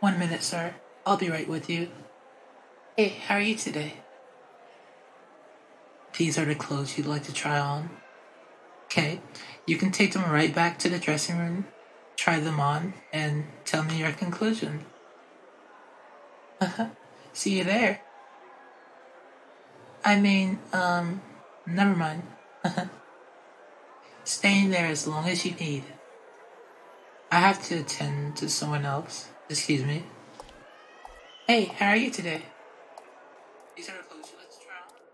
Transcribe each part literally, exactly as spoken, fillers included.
One minute, sir. I'll be right with you. Hey, how are you today? These are the clothes you'd like to try on. Okay, you can take them right back to the dressing room, try them on, and tell me your conclusion. See you there. I mean, um, never mind. Staying there as long as you need. I have to attend to someone else. Excuse me. Hey, how are you today? These are the clothes you like to try on.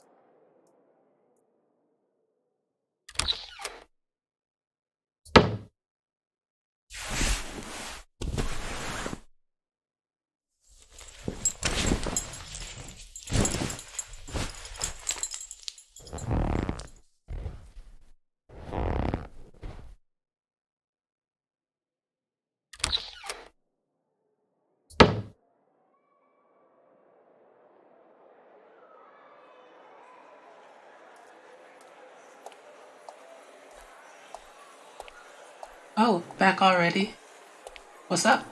Oh, back already? What's up?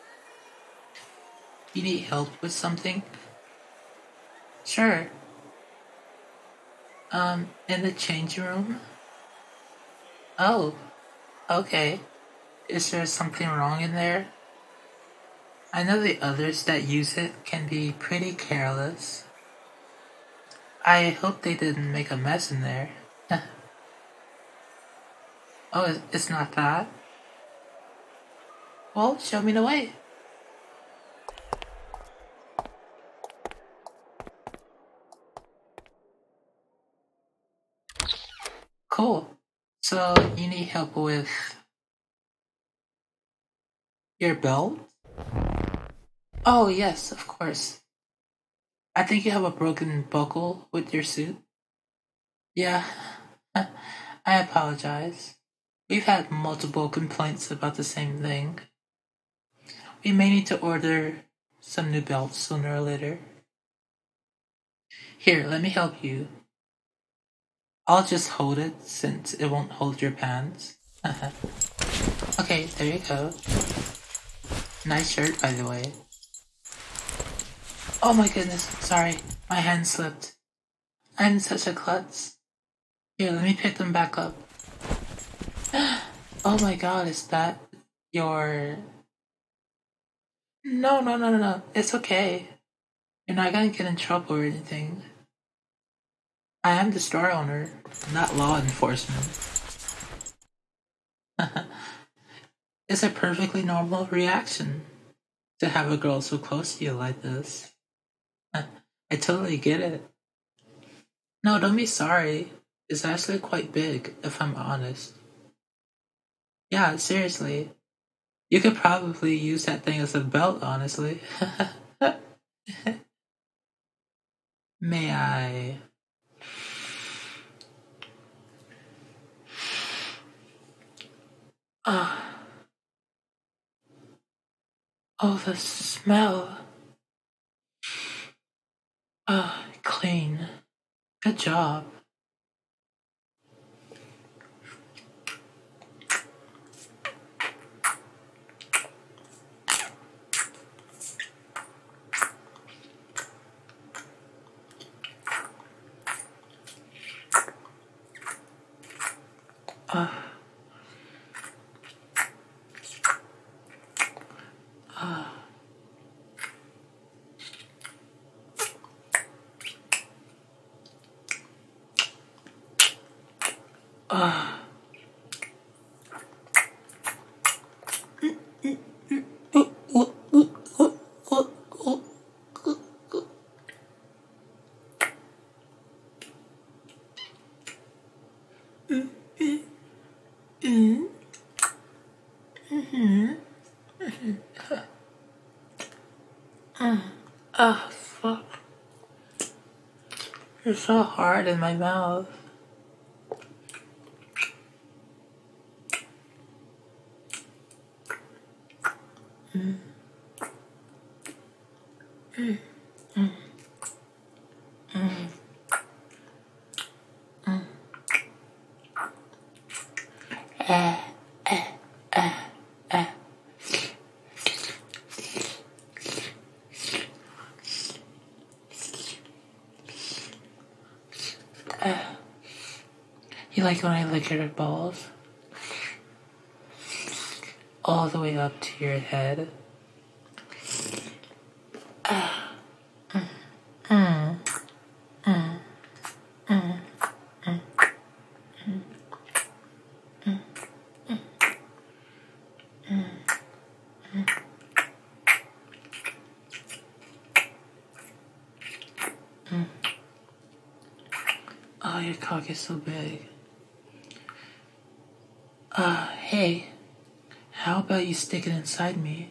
You need help with something? Sure. Um, in the changing room? Oh, okay. Is there something wrong in there? I know the others that use it can be pretty careless. I hope they didn't make a mess in there. Oh, it's not that? Well, show me the way. Cool. So, you need help with your belt? Oh, yes, of course. I think you have a broken buckle with your suit. Yeah, I apologize. We've had multiple complaints about the same thing. We may need to order some new belts sooner or later. Here, let me help you. I'll just hold it since it won't hold your pants. Okay, there you go. Nice shirt, by the way. Oh my goodness, sorry. My hand slipped. I'm such a klutz. Here, let me pick them back up. Oh my god, is that your... No, no, no, no, no. It's okay. You're not gonna get in trouble or anything. I am the store owner, not law enforcement. It's a perfectly normal reaction to have a girl so close to you like this. I totally get it. No, don't be sorry. It's actually quite big, if I'm honest. Yeah, seriously. You could probably use that thing as a belt, honestly. May I? Ah. Oh, the smell. Ah, clean. Good job. Ah. Ah. Ah. Ah, fuck. You're so hard in my mouth. Mm. Mm. Mm. Mm. Mm. Eh, eh, eh, eh. like when I lick your balls? All the way up to your head. Ah. Mm. Mm. Mm. Mm. Mm. Mm. Mm. Mm. Mm. Mm. Oh, your cock is so big. Uh, hey, how about you stick it inside me?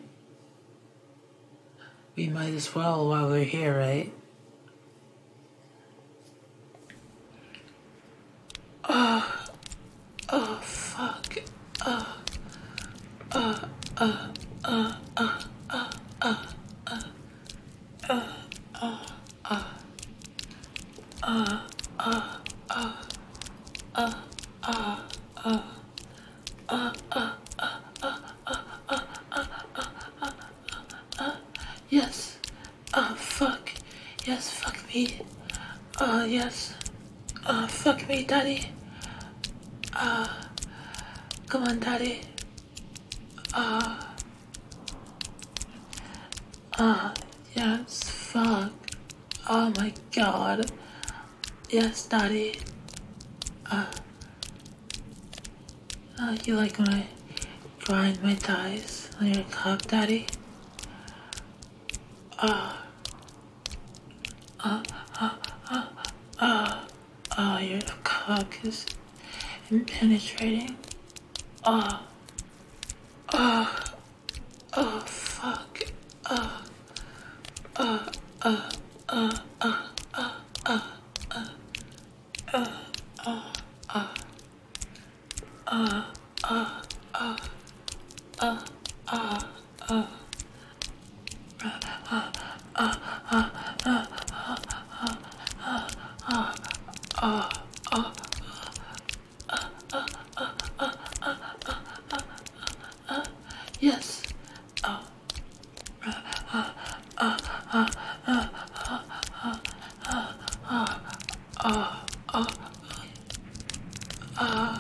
We might as well while we're here, right? Oh, oh, fuck. Oh, uh, uh, uh, uh, uh, uh, uh, uh, uh, uh, uh, uh, uh, uh, uh, uh. Uh, uh, uh, uh, uh, uh, uh, uh, uh, uh, yes. Uh, fuck. Yes, fuck me. Uh, yes. Uh, fuck me, daddy. Uh, come on, daddy. Uh, uh, yes, fuck. Oh my god. Yes, daddy. Uh, uh, you like when I grind my thighs on your cock, daddy? Uh, uh, uh, uh, uh, uh, your cock is penetrating. Uh, uh, oh, fuck. Uh, uh, uh, uh, uh, uh, uh, uh, uh, uh, uh, uh, uh, uh, uh, uh, uh. Yes. Uh, uh, uh, uh, uh, uh, uh, uh,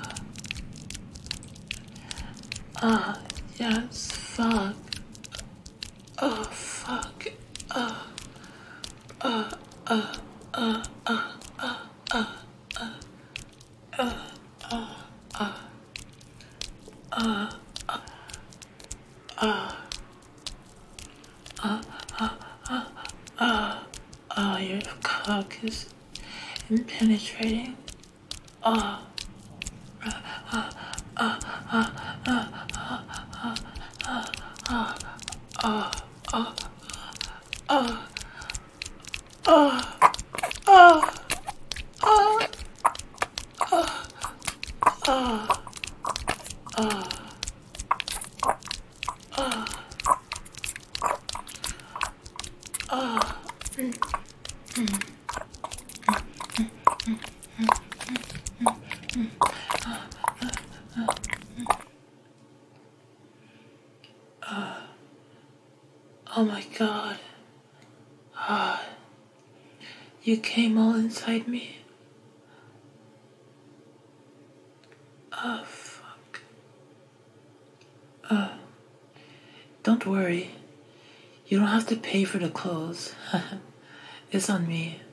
uh, yes, fuck. Oh, fuck. Uh, uh, uh, uh, uh, uh, uh, uh, uh, uh, uh, uh, uh, uh, uh, uh, uh, uh, your cock is penetrating. Uh, uh, uh, uh, uh, uh, uh, uh, uh, uh, uh, uh, uh, uh, uh, uh, uh, uh, uh, mm, mm, uh, oh my god. Ah, you came all inside me. Oh, fuck. Uh, don't worry. You don't have to pay for the clothes. It's on me.